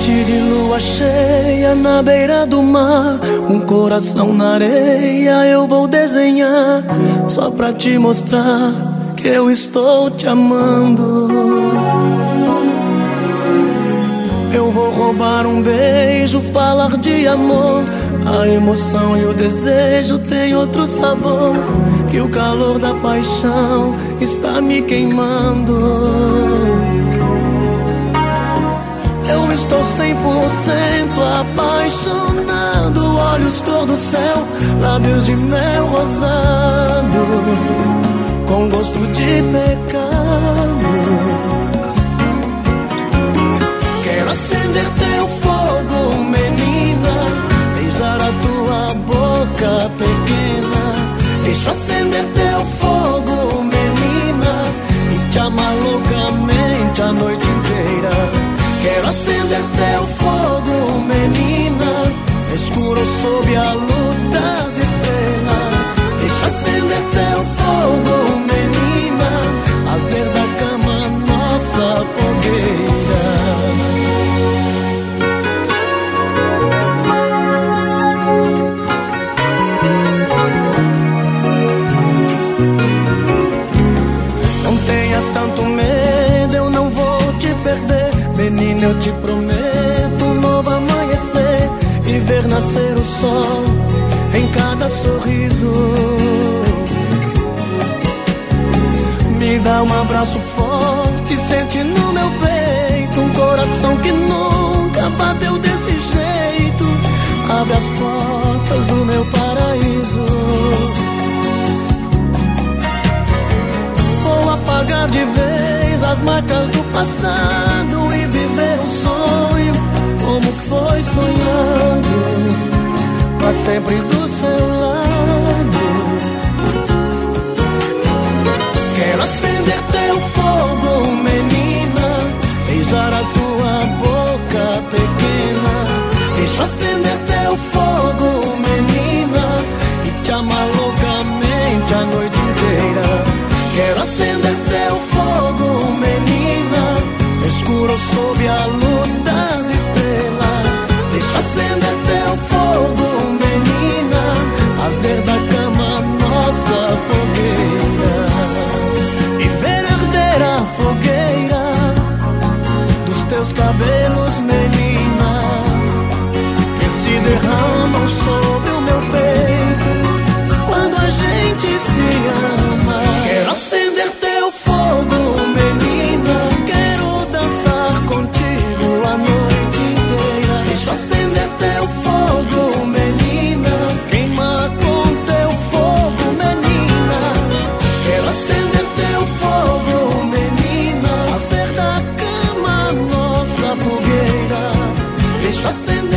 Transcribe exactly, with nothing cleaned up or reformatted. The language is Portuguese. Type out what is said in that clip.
noite de lua cheia na beira do mar, um coração na areia eu vou desenhar, só pra te mostrar que eu estou te amando. Eu vou roubar um beijo, falar de amor. A emoção e o desejo têm outro sabor, que o calor da paixão está me queimando. Eu estou cem por cento apaixonado, olhos cor do céu, lábios de mel rosado, com gosto de pecado. Quero acender teu fogo, menina, beijar a tua boca pequena. Deixa eu acender teu fogo, menina, e te amar loucamente a noite inteira. Quero acender teu fogo, menina, escuro sob a luz das estrelas. Deixa acender teu fogo, menina, fazer da cama nossa fogueira. Não tenha tanto medo, eu não vou te perder. Menina, eu te prometo um novo amanhecer e ver nascer o sol em cada sorriso. Me dá um abraço forte, sente no meu peito um coração que nunca bateu desse jeito. Abre as portas do meu paraíso. Vou apagar de vez as marcas do passado e viver um sonho como foi sonhando, pra sempre do seu lado. Quero acender teu fogo, menina, beijar a tua boca pequena. Deixa eu acender teu fogo, menina, e te amar loucamente a noite inteira. Quero acender teu fogo, menina, escuro sob a luz das estrelas. Deixa acender teu fogo, menina, fazer da cama nossa fogueira. E ver arder a fogueira dos teus cabelos, menina, que se derramam sobre o meu peito quando a gente se ama. Quero acender teu fogo, menina, quero dançar contigo a noite inteira. Deixa eu acender teu fogo, menina, queima com teu fogo, menina. Quero acender teu fogo, menina, fazer da cama nossa fogueira. Deixa eu acender